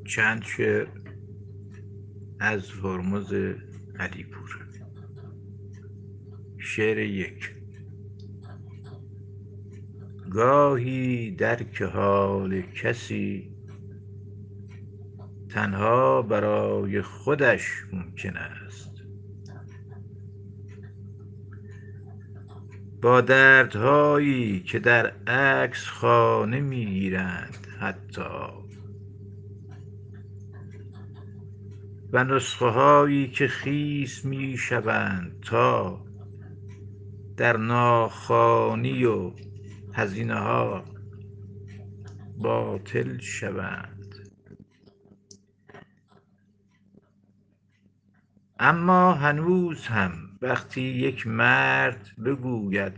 چند شعر از هرمز علیپور. شعر یک. گاهی درک حال کسی تنها برای خودش ممکن است. با دردهایی که در عکس خانه میگیرند حتی، و نسخه هایی که خیس می شوند تا در ناخوانی و هزینه ها باطل شوند. اما هنوز هم وقتی یک مرد بگوید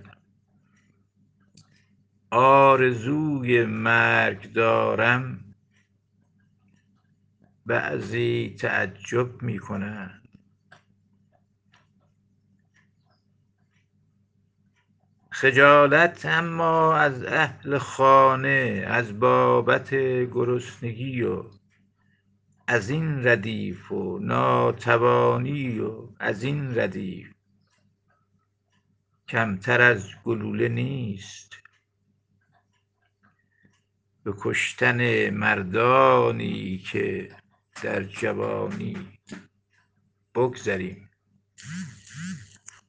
آرزوی مرگ دارم، بعضی تعجب می کنند. خجالت اما از اهل خانه از بابت گرسنگی و از این ردیف و ناتوانی و از این ردیف کمتر از گلوله نیست. به کشتن مردانی که در جوانی بگذریم.